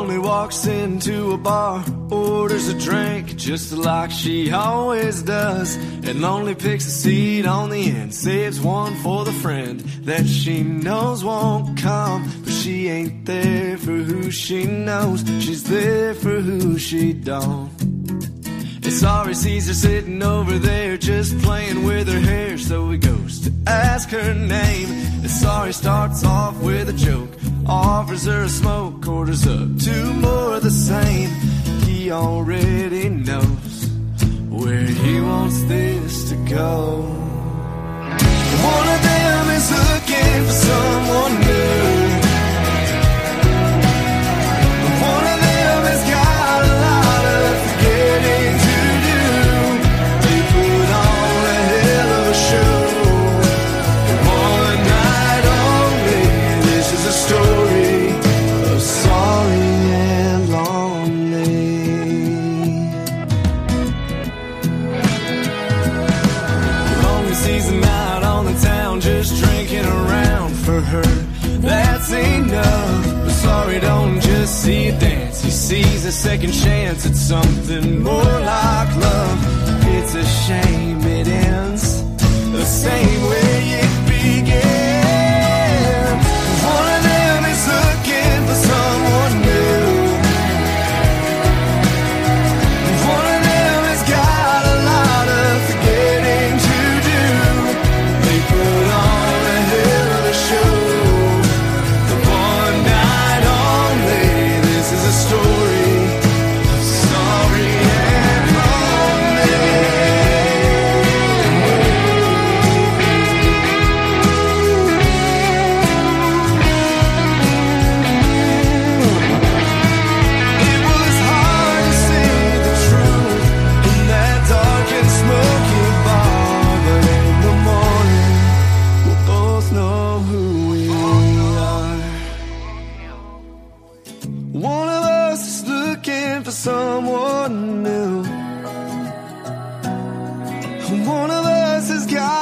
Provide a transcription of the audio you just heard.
lonely walks into a bar, orders a drink just like she always does, and lonely picks a seat on the end, saves one for the friend that she knows won't come. But she ain't there for who she knows, she's there for who she don't. And sorry sees her sitting over there just playing with her hair, so he goes to ask her name. And sorry starts off with a joke, offers her a smoke, orders up two more of the same. He already knows where he wants this to go. One of them is looking for someone new. One of them has got a lot of forgetting to do. They put on a hell of a show. One night only, this is a story of sorry and lonely. Lonely sees him out on the town just drinking around. For her, that's enough. But sorry don't just see a dance, he sees a second chance at something more like love. It's a shame it ends the same way it began. One of them is looking for someone new. One of them has got a lot of forgetting to do. They put on a hell of a show. The one night only, this is a story of sorry and lonely. It was hard to see the truth in that dark and smoky bar, but in the morning we'll both know who we are. One of us is looking for someone new. One of us has got